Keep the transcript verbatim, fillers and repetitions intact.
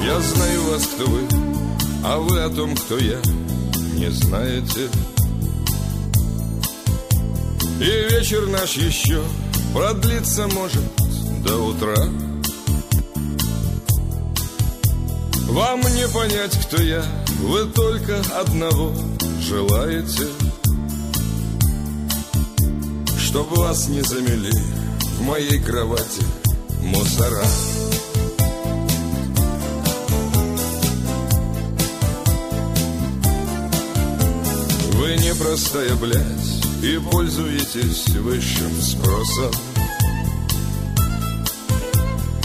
Я знаю вас, кто вы, а вы о том, кто я, не знаете. И вечер наш еще продлиться может до утра. Вам не понять, кто я, вы только одного желаете, чтоб вас не замели в моей кровати мусора. Вы не простая блядь и пользуетесь высшим спросом.